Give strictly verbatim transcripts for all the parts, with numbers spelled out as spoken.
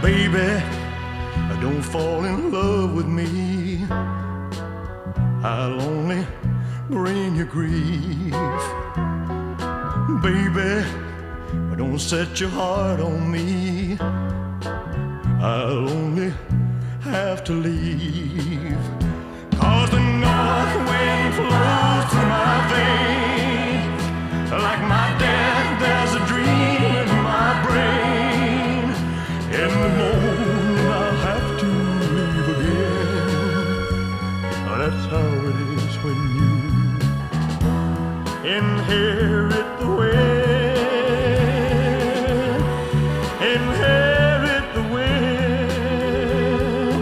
Baby, don't fall in love with me. I'll only bring you grief. Baby, don't set your heart on me. I'll only have to leave. 'Cause the north wind flows through my veins. Like my dad, there's a dream in my brain. In the morning I'll have to leave again. That's how it is when you inherit the wind. Inherit the wind.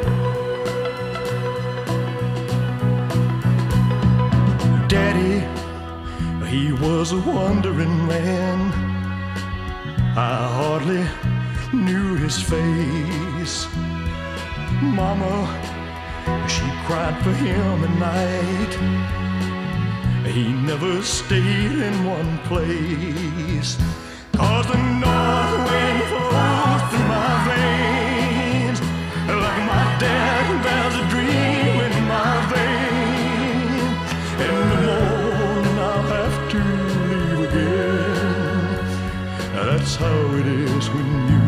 Daddy, he was a wandering man. I hardly knew his face. Mama, she cried for him at night. He never stayed in one place. 'Cause the north wind flows through my veins. Like my dad, there's a dream in my veins. In the morning I'll have to leave again. That's how it is when you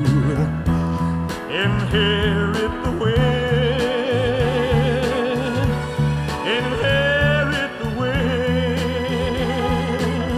inherit the wind. Inherit the wind.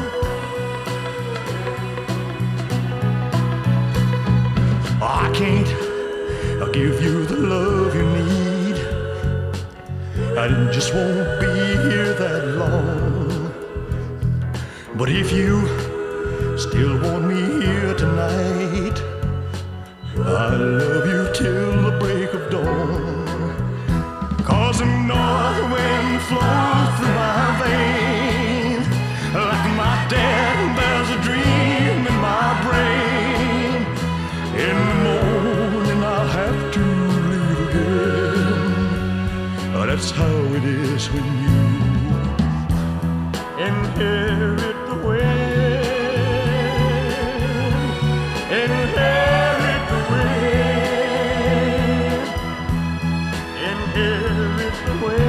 I can't give you the love you need. I just won't be here that long. But if you still want me here tonight, I love you till the break of dawn. 'Cause the north wind flows through my veins. Like my dad, there's a dream in my brain. In the morning I'll have to leave again. That's how it is when you inherit the wind. Inherit the wind. Inherit the wind.